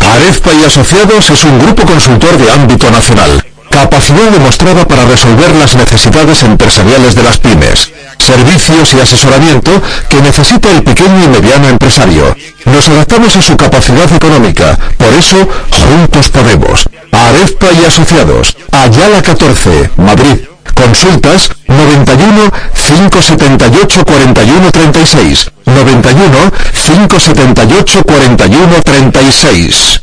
Arezpa y Asociados es un grupo consultor de ámbito nacional. Capacidad demostrada para resolver las necesidades empresariales de las pymes. Servicios y asesoramiento que necesita el pequeño y mediano empresario. Nos adaptamos a su capacidad económica. Por eso, juntos podemos. Arezpa y Asociados. Ayala 14, Madrid. Consultas 91 578 41 36. 91 578 41 36.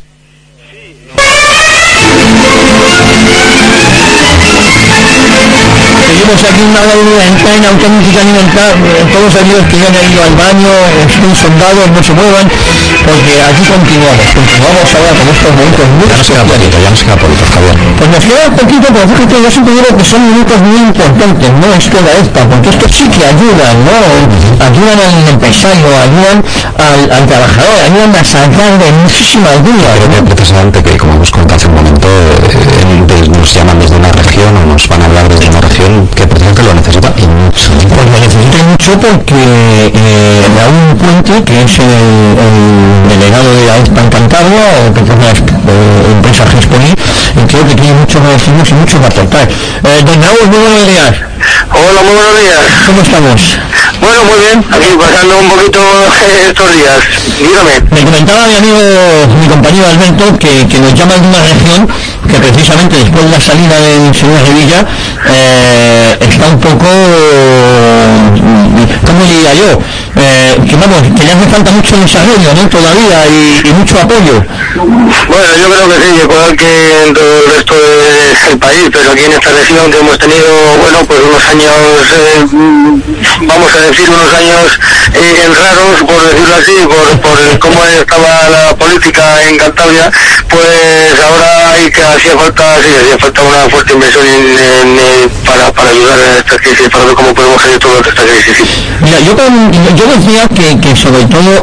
Seguimos aquí en una ventana auténtica alimentar. Todos aquellos que ya han ido al baño estén sondados, no se muevan, porque aquí continuamos ahora con estos momentos muy ya nos queda poquito, Javier. Pues nos queda poquito, pero fíjate, yo siempre digo que son minutos muy importantes, no es toda esta, porque esto sí que ayudan, ¿no? Ayudan al empresario, ayudan al trabajador, ayudan a sacar de muchísimas dudas. Creo que precisamente, que como hemos contado hace un momento, nos llaman desde una región o nos van a hablar desde una región que precisamente lo necesita y mucho. Pues lo necesita mucho porque Raúl Puente, que es el delegado de Aezpa en Cantabria, que es una empresa Gesponi, creo que tiene muchos vecinos y mucho que aportar. Don Raúl, muy buenos días. Hola, muy buenos días. ¿Cómo estamos? Bueno, muy bien, aquí pasando un poquito estos días. Dígame. Me comentaba mi compañero Alberto, que nos llama de una región que precisamente después de la salida del señor Sevilla está un poco, ¿cómo diría yo? Que vamos, que le hace falta mucho desarrollo, ¿no? Todavía y mucho apoyo. Bueno, yo creo que sí, igual que en todo el resto del país, pero aquí en esta región que hemos tenido, bueno, pues unos años, vamos a decir unos años raros, por decirlo así, por cómo estaba la política en Cantabria, pues ahora hacía falta una fuerte inversión para ayudar a esta crisis, para ver cómo podemos salir todo de esta crisis. Mira, yo decía que sobre todo,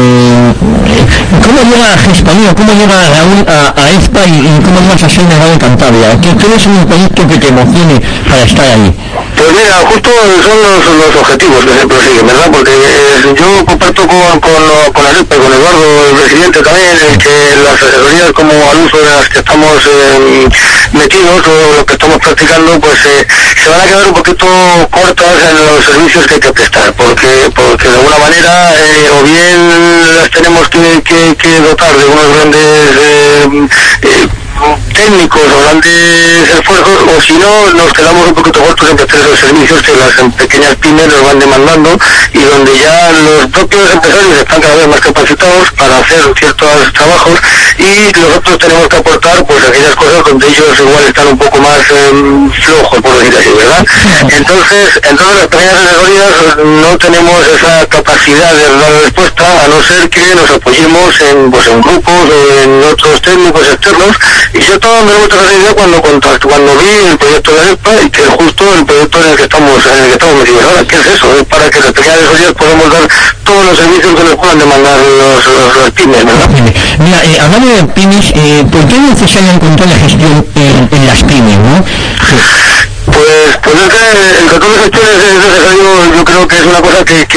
¿cómo llega a Gespanía, cómo llega Raúl a Aezpa y cómo llegas a ser delegado de Cantabria? ¿Qué es un proyecto que te emocione para estar ahí? Pues mira, justo son los objetivos que se prosiguen, ¿verdad? Porque yo comparto con Aezpa y con Eduardo, el presidente también, que las asesorías como al uso de las que estamos metidos o lo que estamos practicando, pues se van a quedar un poquito cortas en los servicios que hay que prestar, porque de alguna manera o bien las tenemos que dotar de unos grandes técnicos o grandes esfuerzos, o si no nos quedamos un poquito cortos en prestar esos servicios que las pequeñas pymes nos van demandando y donde ya los propios empresarios están cada vez más capacitados para hacer ciertos trabajos y nosotros tenemos que aportar pues aquellas cosas donde ellos igual están un poco más flojos, por decir así, ¿verdad? Entonces las pequeñas asesorías no tenemos esa capacidad de dar respuesta a no ser que nos apoyemos en grupos o en otros técnicos externos. Y yo estaba dando mucha facilidad cuando vi el proyecto de Aezpa y que es justo el proyecto en el que estamos metidos ahora. ¿Qué es eso? Es para que las pequeñas asesorías podamos dar todos los servicios que nos puedan demandar los pymes, ¿verdad? Mira, hablando de pymes, ¿por qué es necesario encontrar la gestión en las pymes, no? Pues es que el control de gestión es necesario. Yo creo que es una cosa que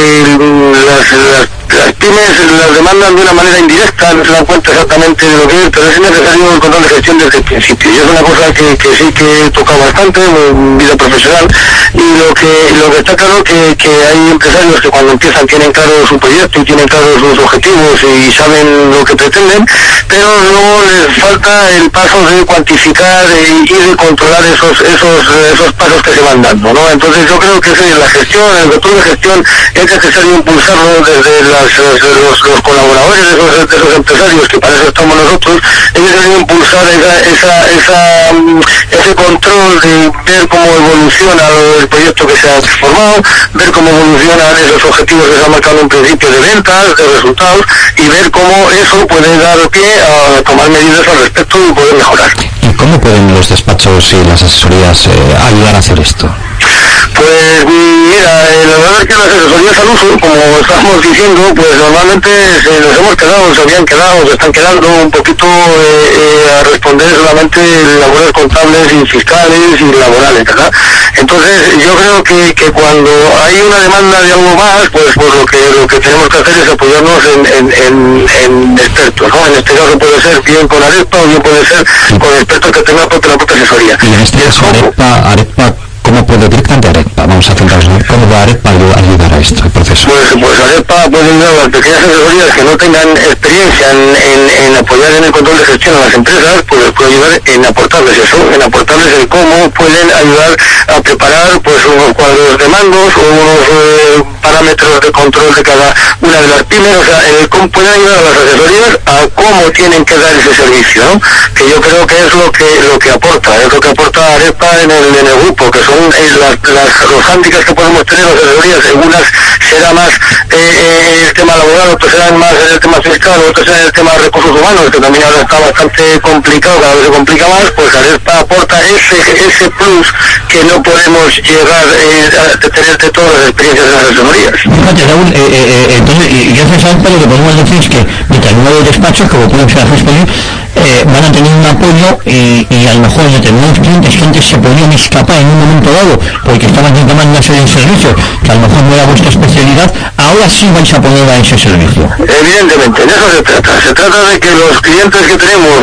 las pymes las demandan de una manera indirecta, no se dan cuenta exactamente de lo que es, pero es necesario el control de gestión desde el principio. Y es una cosa que sí que he tocado bastante en mi vida profesional, y lo que está claro que hay empresarios que cuando empiezan tienen claro su proyecto y tienen claro sus objetivos y saben lo que pretenden, pero luego les falta el paso de cuantificar y de controlar esos pasos que se van dando, ¿no? Entonces yo creo que la gestión, el control de gestión es necesario impulsarlo desde los colaboradores de esos empresarios, que para eso estamos nosotros. Es necesario impulsar ese control de ver cómo evoluciona el proyecto que se ha formado, ver cómo evolucionan esos objetivos que se han marcado en un principio de ventas, de resultados, y ver cómo eso puede dar pie a tomar medidas al respecto y poder mejorar. ¿Y cómo pueden los despachos y las asesorías ayudar a hacer esto? Pues mira, la verdad es que las asesorías al uso, como estábamos diciendo, pues normalmente nos hemos quedado, se habían quedado, se están quedando un poquito a responder solamente labores contables y fiscales y laborales, ¿verdad? Entonces yo creo que cuando hay una demanda de algo más, pues lo que tenemos que hacer es apoyarnos en expertos, ¿no? En este caso puede ser bien con Arepa o bien puede ser con expertos que tengan la propia asesoría. Y en este caso Arepa, ¿cómo puede directamente Arepa? Vamos a centrarnos, ¿cómo va Arepa a ayudar a este proceso? Pues Arepa puede ayudar a las pequeñas asesorías que no tengan experiencia en apoyar en el control de gestión a las empresas, pues les puede ayudar en aportarles eso, en aportarles el cómo pueden ayudar a preparar pues unos cuadros de mandos o unos parámetros de control de cada una de las pymes, o sea, en el cómo pueden ayudar a las asesorías a cómo tienen que dar ese servicio, ¿no? Que yo creo que es lo que aporta Arepa en el grupo, que son los hándicaps que podemos tener las asesorías. Algunas será más el tema laboral, otros serán más el tema fiscal, otros serán el tema de recursos humanos, que también ahora está bastante complicado, cada vez se complica más. Pues Arepa aporta ese plus que no podemos llegar a tener de todas las experiencias de las asesorías. Fíjate, Raúl, entonces, y gracias a Arepa lo que podemos decir es que determinados despachos, como pueden ser Gespolir, van a tener un apoyo y a lo mejor determinados clientes que antes se podían escapar en un momento dado porque estaban reclamando una serie de servicios que a lo mejor no era vuestra especialidad, ahora sí vais a poder dar ese servicio. Evidentemente, en eso se trata de que los clientes que tenemos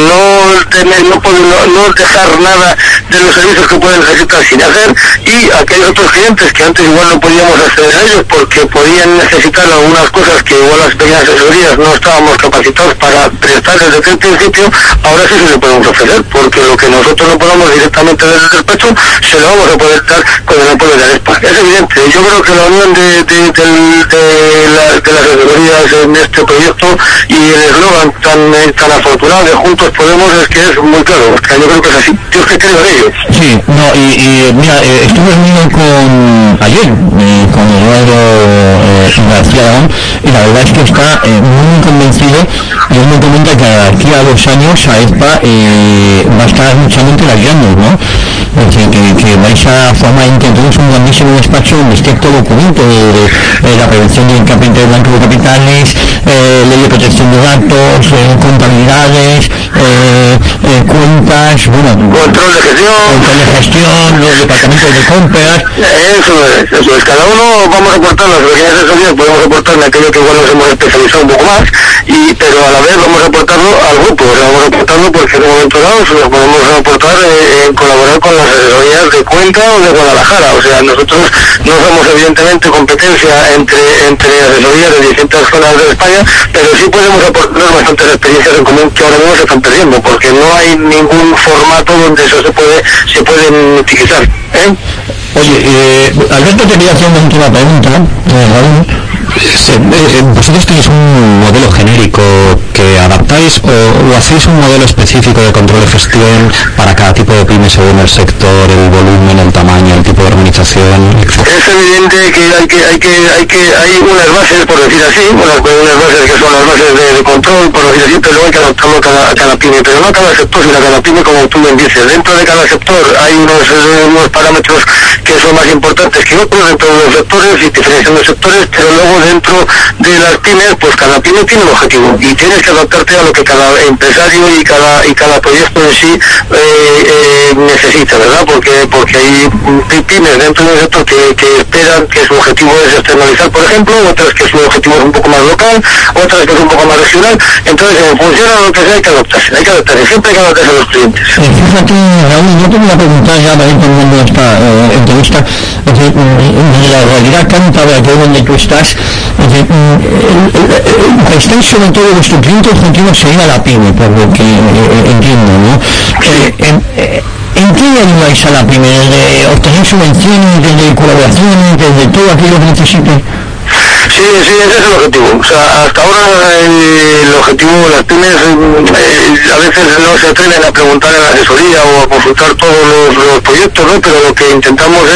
no dejar nada de los servicios que pueden necesitar sin hacer, y aquellos otros clientes que antes igual no podíamos acceder a ellos porque podían necesitar algunas cosas que igual las pequeñas asesorías no estábamos capacitados para prestar desde el principio, ahora sí se lo podemos ofrecer, porque lo que nosotros no podamos directamente desde el despacho se lo vamos a poder dar con el apoyo de Arepa. Es evidente, yo creo que la unión de las asesorías en este proyecto y el eslogan tan afortunado de Juntos Podemos es que es muy claro, o sea, yo creo que es así, Dios que creo en ello. Sí, no, y mira, estuve reunido ayer con Eduardo García Aragón, y la verdad es que está muy convencido, y él me comenta que aquí a 2 años Arepa va a estar luchando entre las grandes, ¿no? Es decir, que vais a formar entre todos un grandísimo despacho donde esté todo documento de la prevención del blanqueo de capitales, ley de protección de datos, contabilidades, cuentas, bueno, control de gestión, los departamentos de compras. Eso es, cada uno vamos a aportar las pequeñas asesorías, podemos aportar en aquello que igual nos hemos especializado un poco más, pero a la vez vamos a aportarlo al grupo, o sea, vamos a aportarlo porque en un momento dado nos podemos aportar en colaborar con las asesorías de Cuenca o de Guadalajara. O sea, nosotros no somos evidentemente competencia entre asesorías de distintas zonas de España, pero sí podemos aportar bastantes experiencias en común que ahora mismo se están perdiendo, porque no hay ningún formato donde eso se pueden utilizar. Oye, Alberto, te quería hacer una última pregunta, ¿vosotros tenéis un modelo genérico que adaptáis o hacéis un modelo específico de control de gestión para cada tipo de pyme según el sector, el volumen, el tamaño, el tipo de organización, etc.? Es evidente que hay unas bases, por decir así, unas bases que son las bases de control, por decir así, pero luego hay que adaptarlo a cada pyme, pero no a cada sector, sino a cada pyme, como tú bien dices. Dentro de cada sector hay unos parámetros que son más importantes que otros dentro de los sectores y diferenciando de sectores, pero luego dentro de las pymes, pues cada pyme tiene un objetivo y tienes que adaptarte a lo que cada empresario y cada proyecto en sí necesita, ¿verdad? Porque hay pymes dentro de un sector que esperan que su objetivo es externalizar, por ejemplo, otras que su objetivo es un poco más local, otras que es un poco más regional. Entonces, en función a lo que sea, hay que adaptarse, siempre hay que adaptarse a los clientes. Fíjate, Raúl, yo te voy a preguntar ya para ir terminando esta entrevista, de la realidad cántabra que es donde tú estás, estáis sobre todo vuestro cliente objetivo sería la pyme, por lo que entiendo, ¿no? ¿En qué ayudáis a la pyme? ¿Desde obtener subvenciones, desde colaboraciones, desde todo aquello que necesite? Sí, ese es el objetivo. O sea, hasta ahora el objetivo de las pymes a veces no se atreven a preguntar en la asesoría o a consultar todos los proyectos, ¿no? Pero lo que intentamos es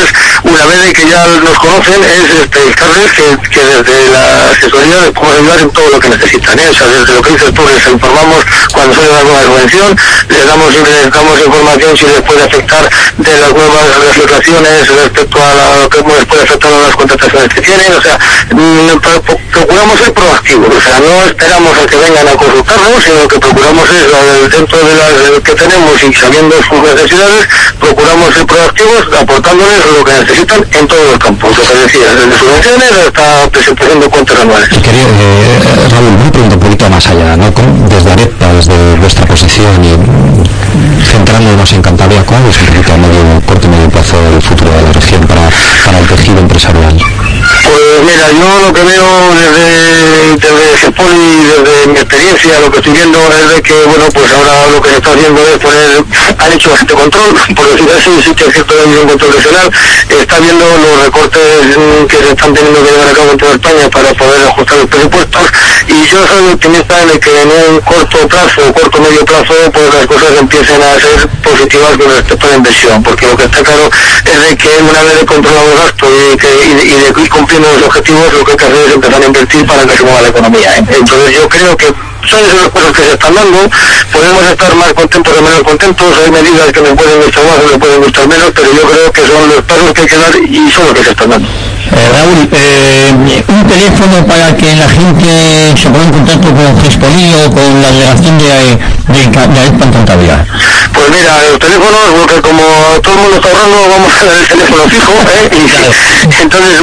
una vez de que ya nos conocen, es explicarles que desde la asesoría les podemos ayudar en todo lo que necesitan, o sea, desde lo que dices tú, les informamos cuando sale alguna subvención, les damos información si les puede afectar de las nuevas legislaciones respecto a lo que les puede afectar a las contrataciones que tienen, o sea, procuramos ser proactivos, o sea, no esperamos a que vengan a consultarnos, sino que procuramos dentro de las que tenemos y sabiendo sus necesidades, procuramos ser proactivos aportándoles lo que necesitan en todos los campos, lo que decía, desde subvenciones hasta presentación de cuentas anuales. Quería, Raúl, una pregunta un poquito más allá, ¿no? Desde Arepa, desde vuestra posición y centrándonos en Cantabria, ¿cuál es un poquito a corto y medio plazo el futuro de la región para el tejido empresarial? Pues mira, yo lo que veo desde GESPOLI, desde mi experiencia, lo que estoy viendo es de que, bueno, pues ahora lo que se está haciendo es han hecho bastante control, por decir así, sí que es cierto que hay un control regional, está viendo los recortes que se están teniendo que llevar a cabo en toda España para poder ajustar los presupuestos, y yo soy optimista en el que en un corto medio plazo, pues las cosas empiecen a ser positivas con respecto a la inversión, porque lo que está claro es de que una vez de controlado el gasto y de ir cumpliendo los objetivos, lo que hay que hacer es empezar a invertir para que se mueva la economía, Entonces yo creo que son esas las cosas que se están dando, podemos estar más contentos o menos contentos, hay medidas que nos pueden gustar más o nos pueden gustar menos, pero yo creo que son los pasos que hay que dar y son los que se están dando. Raúl, un teléfono para que la gente se ponga en contacto con GESPOLI o con la delegación de Arepa en Cantabria. Pues mira, los teléfonos, porque como todo el mundo está ahorrando, vamos a dar el teléfono fijo, y entonces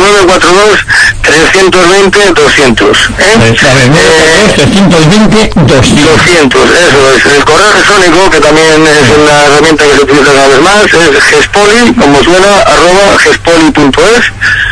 942-320-200. 320-200, eso es. El correo electrónico, que también es una herramienta que se utiliza cada vez más, es GESPOLI, como suena, @gespoli.es.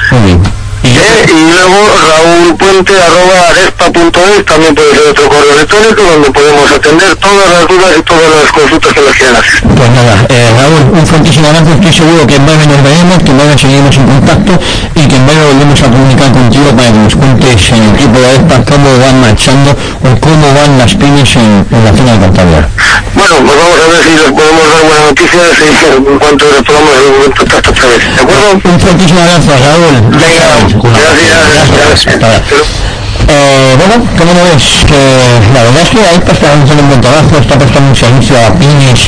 Y luego raulpuente@arespa.es también puede ser otro correo electrónico donde podemos atender todas las dudas y todas las consultas que nos quieran hacer. Pues nada, Raúl, un fuertísimo abrazo, estoy seguro que en breve nos veremos, que en breve seguiremos en contacto y que en breve volvemos a comunicar contigo para que nos cuentes en el equipo de Arespa cómo van marchando o cómo van las pymes en la zona de Cantabria. Bueno, pues vamos a ver si les podemos dar buenas noticias en cuanto les podamos contactar otra vez, ¿de acuerdo? Un fuertísimo abrazo, Raúl. Gracias. Bueno, ¿cómo lo ves? La verdad es que Arepa está haciendo un buen trabajo, está prestando un servicio a pymes.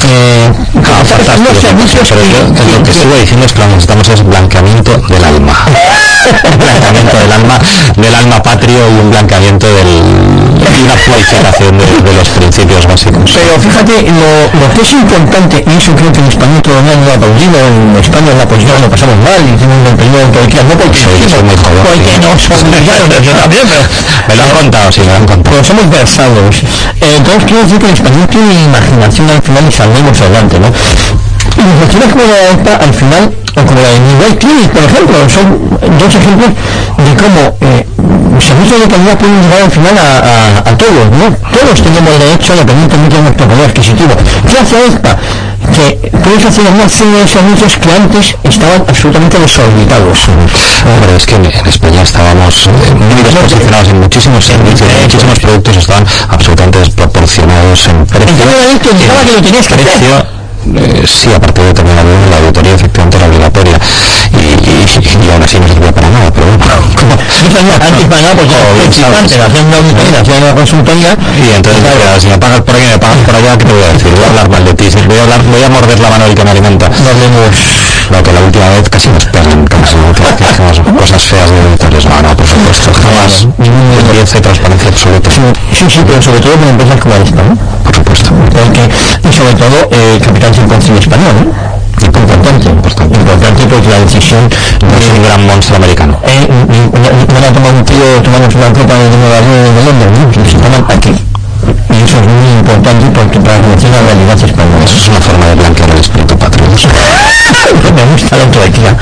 Lo que sigo diciendo es que lo que necesitamos es blanqueamiento del alma. Blanqueamiento del alma patrio y un blanqueamiento y una purificación de los principios básicos. Pero fíjate, lo que es importante, y eso creo que en España todo el mundo lo ha aplaudido, en España la posición lo pasamos mal, hicimos el primero en Turquía, no porque nos obligaron, yo también, pero me lo han contado, sí, me lo han contado. Pero somos versados. Entonces quiero decir que el español tiene imaginación al final y saldremos adelante, ¿no? Y iniciativas como la de Arepa, al final, o como la de New Way Clinic, por ejemplo, son dos ejemplos de cómo servicios de calidad pueden llegar al final a todos, ¿no? Todos tenemos derecho, independientemente de nuestro poder adquisitivo. ¿Qué hace Arepa? Que puedes hacer una serie de servicios que antes estaban absolutamente desorbitados. Pero es que en España estábamos muy desposicionados en muchísimos servicios, muchísimos productos estaban absolutamente desproporcionados en precio. Que lo tenías que hacer. Sí, aparte de tener la auditoría efectivamente era obligatoria y aún así no servía para nada, pero bueno, antes para nada porque hacían una auditoría, hacían una consultoría y entonces si me pagas por aquí, me pagas por allá, ¿qué te voy a decir? Voy a hablar mal de ti, voy a morder la mano del que me alimenta. Lo que la última vez casi nos pegan, que hacemos cosas feas de auditores. No, por supuesto, jamás. Experiencia y transparencia absoluta. Sí, pero sobre todo con empresas como esta, ¿no? Por supuesto. Y sobre todo capital 100% español, ¿no? Importante porque la decisión no es un gran monstruo americano. No la toma un tío tomamos una copa de Nueva York de Londres, ¿no? Se toman aquí. Y eso es muy importante porque para conocer la realidad española. Eso es una forma de blanquear el espíritu patrio. Me gusta la autoestima.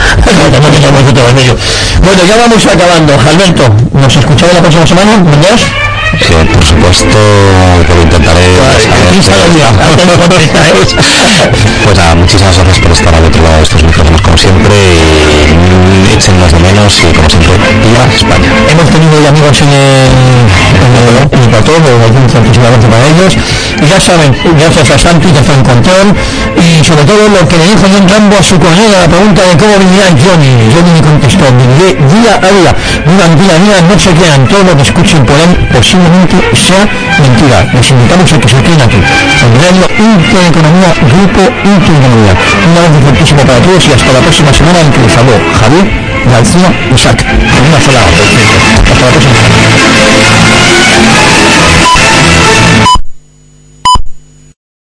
Bueno, ya vamos acabando. Alberto, ¿nos escuchamos la próxima semana? ¿Vendrás? Sí, por supuesto, que lo intentaré. Pues nada, muchísimas gracias por estar al otro lado de estos micrófonos como siempre y échennos de menos y como siempre, viva España. Hemos tenido amigos en el para todos, principalmente para ellos. Y ya saben, gracias a Santi que fue en control, y sobre todo lo que le dijo John Rambo a su colega, la pregunta de cómo vivirá Johnny me contestó: viviré día a día, vivan día a día, no se crean todo lo que escuchen por él, posiblemente sea mentira. Les invitamos a que se queden aquí, en Radio Intereconomía, Grupo Intereconomía. Un abrazo fuertísimo para todos y hasta la próxima semana, en que les habló Javier García Isaac, con una sola, hasta la próxima semana.